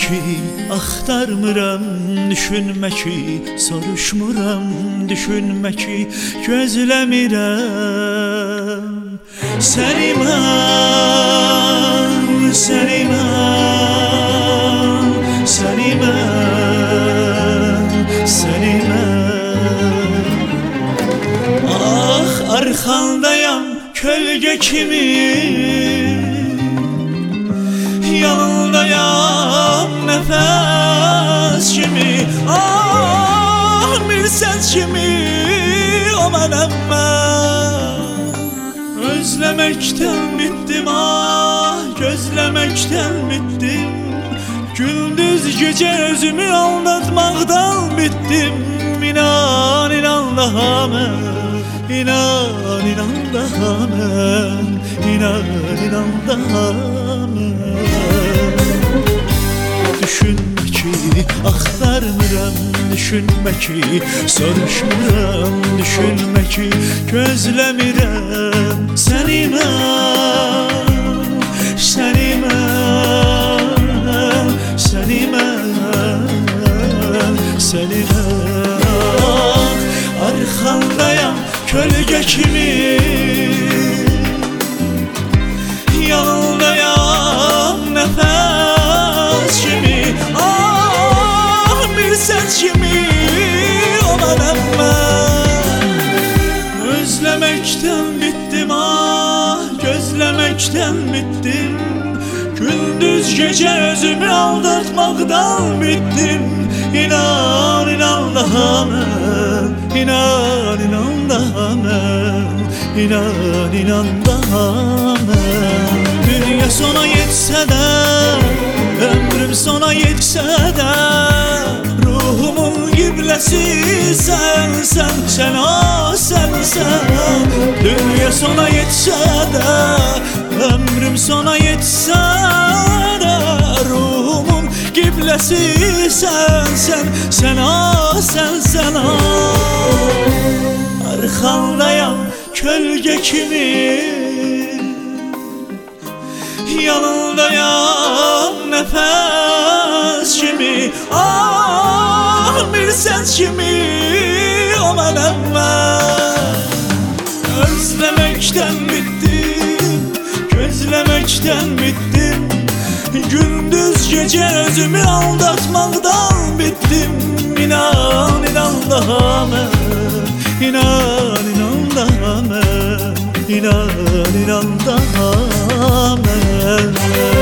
ki, axtarmıram, düşünmə ki, soruşmuram, düşünmə ki, gözləmirəm. Səni mən, səni mən, səni mən, səni mən. Ah, arxandayam kölgə kimi, yanındayam nəfəs kimi. Ah, bir səs kimi, o mənəm mən. Özləməkdən bitdim, ah, gözləməkdən bitdim. Gündüz gecə özümü aldatmaqdan bitdim. İnan, inan daha mən, inan, inan daha mən, inan, inan daha mən. Düşünmə ki, axtarmıram, düşünmə ki, soruşmuram, düşünmə ki, gözləmirəm. Səni mən, səni mən, səni mən, səni mən. Arxandayam kölgə kimi, yanındayam nəfəs kimi. Ah, bir səs kimi, o mənəm mən. Özləməkdən bitdim, ah, gözləməkdən bitdim. Gündüz gecə özümü aldatmaqdan bitdim. İnan, inan daha mən, inan, inan daha mən, inan, inan daha mən. Dünya sona yetsə də, ömrüm sona yetsə də, ruhumun qibləsi sənsən, sən o sənsən. Dünya sona yetsə də, ömrüm sona yetsə də, ruhumun qibləsi sənsən, sən o sənsən. Arxandayam kölgə kimi, yanındayam nəfəs kimi. Ah, bir səs kimi, o mənəm mən. Özləməkdən bitdim, gözləməkdən bitdim. Gündüz gecə özümü aldatmaqdan bitdim. İnan, inan daha mən, inan, inan daha mən, inan, inan daha mən.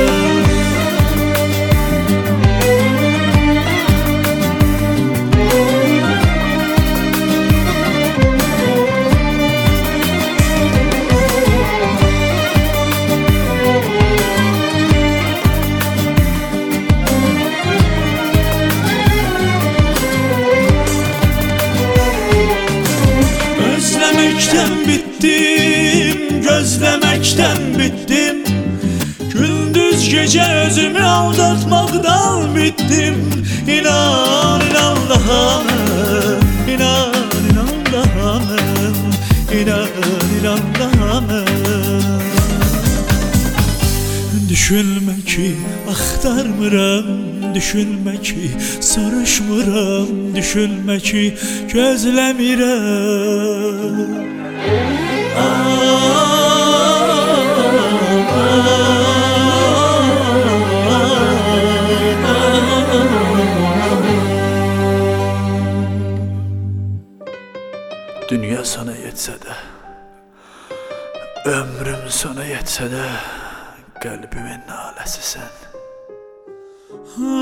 Özləməkdən bitdim, gözləməkdən bitdim. Gündüz gecə özümü aldatmaqdan bitdim. İnan, inan daha mən, inan, inan daha mən, inan, inan daha mən. Düşünmə ki, axtarmıram, düşünmə ki, soruşmuram, düşünmə ki, gözləmirəm. Dünya sona yetsə də, ömrüm sona yetsə də, qəlbimin naləsi sən.